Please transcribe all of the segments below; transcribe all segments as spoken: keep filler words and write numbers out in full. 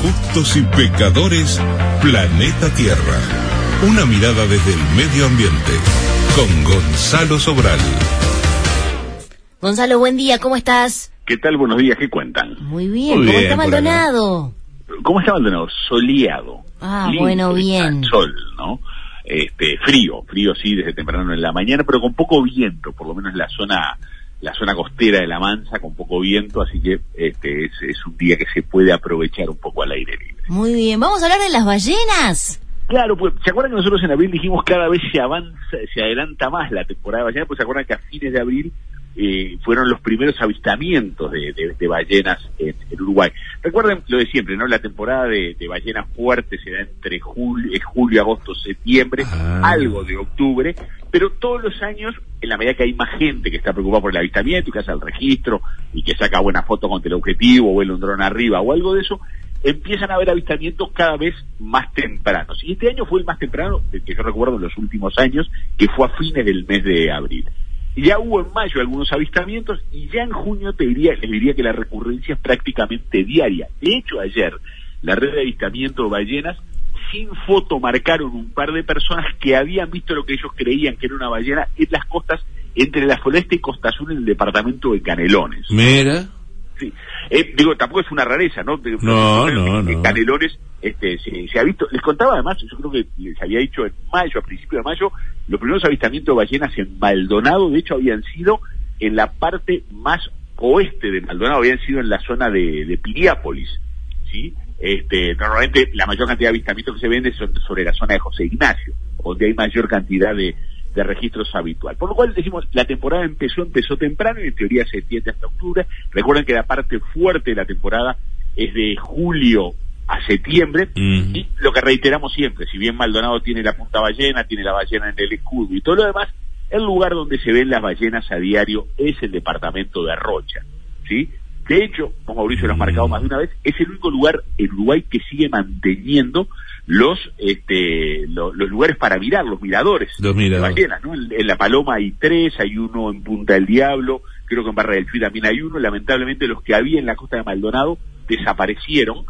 justos y pecadores, Planeta Tierra. Una mirada desde el medio ambiente, con Gonzalo Sobral. Gonzalo, buen día, ¿cómo estás? ¿Qué tal? Buenos días, ¿qué cuentan? Muy bien, Muy ¿cómo bien, está Maldonado? ¿Cómo está Maldonado? Soleado. Ah, lindo, bueno, bien. Sol, ¿no? Este, frío, frío sí, desde temprano en la mañana, pero con poco viento, por lo menos en la zona, la zona costera de La Mansa, con poco viento, así que este es, es un día que se puede aprovechar un poco al aire libre. Muy bien, vamos a hablar de las ballenas. Claro, pues, ¿se acuerdan que nosotros en abril dijimos cada vez se avanza, se adelanta más la temporada de ballenas? Pues se acuerdan que a fines de abril eh, fueron los primeros avistamientos de, de, de ballenas en, en Uruguay. Recuerden lo de siempre, ¿no? La temporada de, de ballenas fuertes se da entre julio, julio, agosto, septiembre, ah. algo de octubre, pero todos los años, en la medida que hay más gente que está preocupada por el avistamiento y que hace el registro y que saca buenas fotos con teleobjetivo o vuela un dron arriba o algo de eso, empiezan a haber avistamientos cada vez más tempranos. Y este año fue el más temprano, que yo recuerdo en los últimos años, que fue a fines del mes de abril. Ya hubo en mayo algunos avistamientos y ya en junio te diría, les diría que la recurrencia es prácticamente diaria. De hecho, ayer la red de avistamiento de ballenas sin foto marcaron un par de personas que habían visto lo que ellos creían que era una ballena en las costas entre la Floresta y Costa Azul en el departamento de Canelones. Mira. Sí. Eh, digo, tampoco es una rareza, ¿no? No, no, no. En Canelones este, se, se ha visto, les contaba además, yo creo que les había dicho en mayo, a principios de mayo, los primeros avistamientos de ballenas en Maldonado, de hecho habían sido en la parte más oeste de Maldonado, habían sido en la zona de, de Piriápolis, ¿sí? Este, normalmente la mayor cantidad de avistamientos que se ven son sobre la zona de José Ignacio, donde hay mayor cantidad de, de registros habitual. Por lo cual decimos, la temporada empezó, empezó temprano y en teoría se extiende hasta octubre. Recuerden que la parte fuerte de la temporada es de julio a septiembre, mm. y lo que reiteramos siempre, si bien Maldonado tiene la punta ballena, tiene la ballena en el escudo y todo lo demás, el lugar donde se ven las ballenas a diario es el departamento de Rocha, ¿sí? De hecho, como Mauricio lo ha marcado más de una vez, es el único lugar en Uruguay que sigue manteniendo los este lo, los lugares para mirar, los miradores, los miradores. de ballenas, ¿no? En, en La Paloma hay tres, hay uno en Punta del Diablo, creo que en Barra del Chuy también hay uno. Lamentablemente los que había en la costa de Maldonado desaparecieron,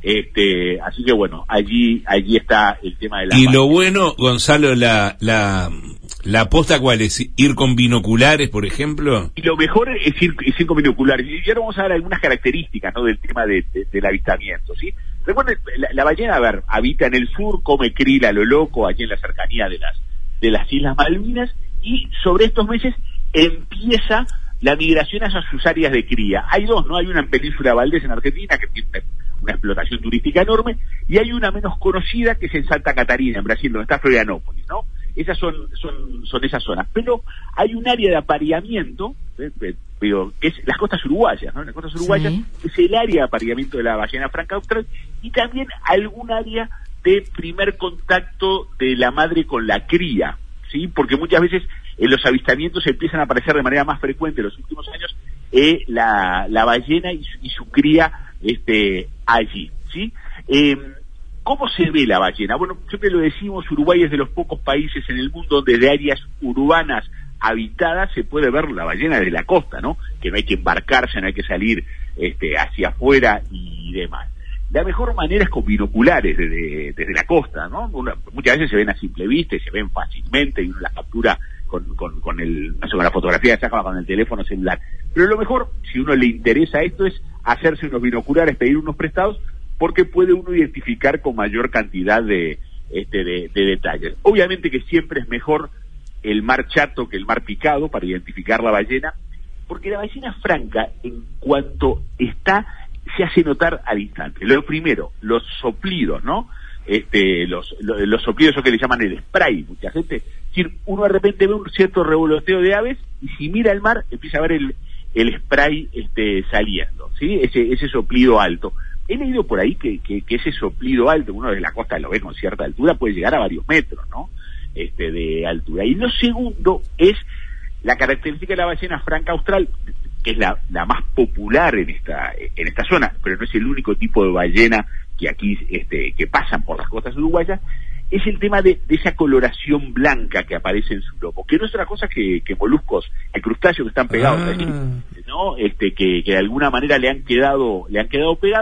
este así que bueno, allí allí está el tema de la... Y lo bueno, Gonzalo, la la la aposta, ¿cuál es? ¿Ir con binoculares, por ejemplo? Y lo mejor es ir, es ir con binoculares. Y ahora vamos a ver algunas características, ¿no?, del tema de, de, del avistamiento, ¿sí? Recuerden, la, la ballena, a ver, habita en el sur, come krill a lo loco, allí en la cercanía de las de las Islas Malvinas, y sobre estos meses empieza la migración hacia sus áreas de cría. Hay dos, ¿no? Hay una en Península Valdés, en Argentina, que tiene una, una explotación turística enorme, y hay una menos conocida, que es en Santa Catarina, en Brasil, donde está Florianópolis, ¿no? Esas son son son esas zonas. Pero hay un área de apareamiento, ¿eh? Pero que es las costas uruguayas, ¿no? Las costas uruguayas, sí, es el área de apareamiento de la ballena franca austral, y también algún área de primer contacto de la madre con la cría, ¿sí? Porque muchas veces en los avistamientos empiezan a aparecer de manera más frecuente en los últimos años eh, la, la ballena y su, y su cría este allí, ¿sí? Eh, ¿Cómo se ve la ballena? Bueno, siempre lo decimos, Uruguay es de los pocos países en el mundo donde de áreas urbanas habitadas se puede ver la ballena desde la costa, ¿no? Que no hay que embarcarse, no hay que salir este, hacia afuera y demás. La mejor manera es con binoculares desde, desde la costa, ¿no? Una, muchas veces se ven a simple vista y se ven fácilmente y uno las captura con, con, con el, no sé, con la fotografía que saca con el teléfono celular. Pero lo mejor, si uno le interesa esto, es hacerse unos binoculares, pedir unos prestados, porque puede uno identificar con mayor cantidad de, este, de, de detalles. Obviamente que siempre es mejor el mar chato que el mar picado para identificar la ballena, porque la ballena franca, en cuanto está, se hace notar al instante. Lo primero, los soplidos, ¿no? Este, los, los, los soplidos, eso que le llaman el spray, mucha gente. Es decir, uno de repente ve un cierto revoloteo de aves y si mira el mar empieza a ver el, el spray este, saliendo, ¿sí? Ese, ese soplido alto. He leído por ahí que, que, que ese soplido alto, uno desde la costa lo ve con cierta altura, puede llegar a varios metros, ¿no? Este, de altura. Y lo segundo es la característica de la ballena franca austral, que es la, la más popular en esta en esta zona, pero no es el único tipo de ballena que aquí este, que pasan por las costas uruguayas, es el tema de, de esa coloración blanca que aparece en su lomo, que no es otra cosa que, que moluscos, que crustáceos que están pegados ah. allí, ¿no? Este, que, que de alguna manera le han quedado le han quedado pegados,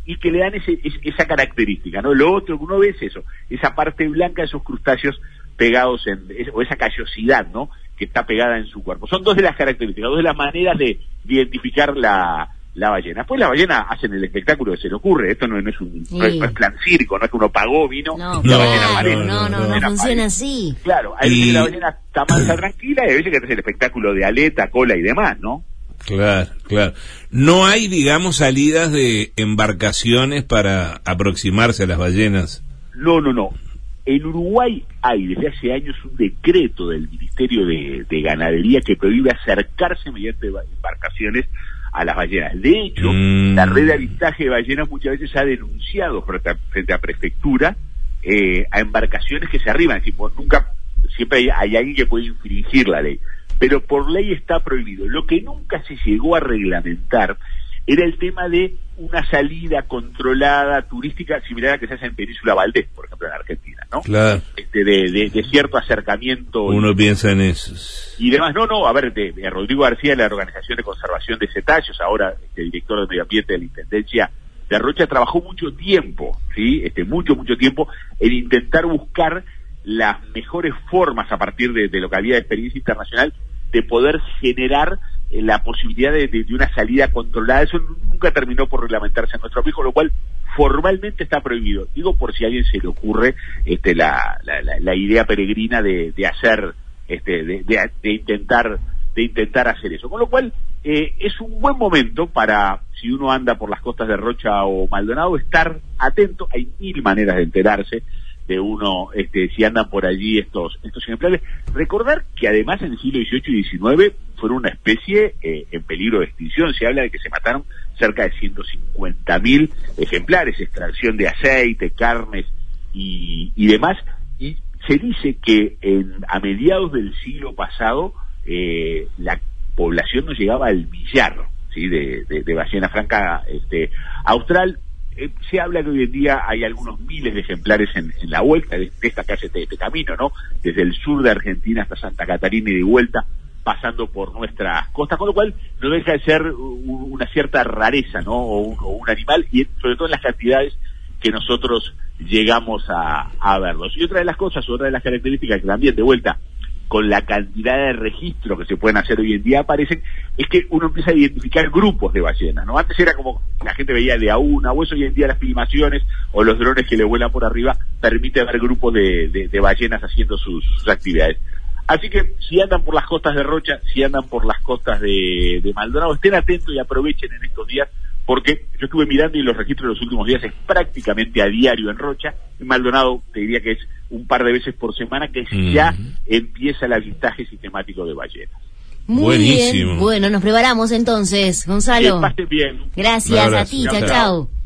y que le dan ese, ese, esa característica, ¿no? Lo otro que uno ve es eso, esa parte blanca de esos crustáceos pegados en, o esa callosidad, ¿no?, que está pegada en su cuerpo. Son dos de las características, dos de las maneras de, de identificar la, la ballena. Después la ballena hacen el espectáculo que se le ocurre, esto no, no es un sí. no, es, no es plan circo, no es que uno pagó, vino, no, la no, ballena aparece. No, no, no, no, no funciona así. Claro, hay veces y... que la ballena está mansa tranquila y hay veces que hace el espectáculo de aleta, cola y demás, ¿no? Claro, claro. No hay, digamos, salidas de embarcaciones para aproximarse a las ballenas. No, no, no. En Uruguay hay desde hace años un decreto del Ministerio de, de Ganadería que prohíbe acercarse mediante embarcaciones a las ballenas. De hecho, mm. la red de avistaje de ballenas muchas veces ha denunciado frente a, frente a prefectura eh, a embarcaciones que se arriban. Tipo, nunca, siempre hay, hay alguien que puede infringir la ley, pero por ley está prohibido. Lo que nunca se llegó a reglamentar era el tema de una salida controlada turística similar a la que se hace en Península Valdés, por ejemplo, en Argentina, ¿no? Claro. Este, de, de, de cierto acercamiento. Uno y, piensa en eso. Y demás, no, no, a ver, de, de Rodrigo García, de la Organización de Conservación de Cetáceos, ahora este, director de Medio Ambiente de la Intendencia de Rocha, trabajó mucho tiempo, ¿sí? Este, mucho, mucho tiempo en intentar buscar las mejores formas a partir de, de lo que había de experiencia internacional de poder generar eh, la posibilidad de, de, de una salida controlada. Eso nunca terminó por reglamentarse en nuestro país, con lo cual formalmente está prohibido. Digo por si a alguien se le ocurre este, la, la, la, la idea peregrina de, de hacer, este, de, de, de intentar, de intentar hacer eso. Con lo cual eh, es un buen momento para, si uno anda por las costas de Rocha o Maldonado, estar atento. Hay mil maneras de enterarse de uno, este, si andan por allí estos estos ejemplares. Recordar que además en el siglo dieciocho y diecinueve fueron una especie eh, en peligro de extinción. Se habla de que se mataron cerca de ciento cincuenta mil ejemplares, extracción de aceite, carnes y, y demás. Y se dice que en, a mediados del siglo pasado eh, la población no llegaba al millar, ¿sí?, de, de, de ballena franca este, austral. Eh, se habla que hoy en día hay algunos miles de ejemplares en, en la vuelta de, de esta calle, de este camino, ¿no? Desde el sur de Argentina hasta Santa Catarina y de vuelta, pasando por nuestras costas, con lo cual no deja de ser un, una cierta rareza, ¿no? O un, o un animal, y sobre todo en las cantidades que nosotros llegamos a, a verlos. Y otra de las cosas, otra de las características que también de vuelta, con la cantidad de registros que se pueden hacer hoy en día aparecen, es que uno empieza a identificar grupos de ballenas, ¿no? Antes era como la gente veía de a una, o eso hoy en día las filmaciones o los drones que le vuelan por arriba permiten ver grupos de, de, de ballenas haciendo sus, sus actividades. Así que si andan por las costas de Rocha, si andan por las costas de, de Maldonado, estén atentos y aprovechen en estos días, porque yo estuve mirando y los registros de los últimos días es prácticamente a diario en Rocha. En Maldonado te diría que es un par de veces por semana que mm. ya empieza el avistaje sistemático de ballenas. Muy Buenísimo. Bien. Bueno, nos preparamos entonces, Gonzalo. Que pasen bien. Gracias a ti, chao, chao.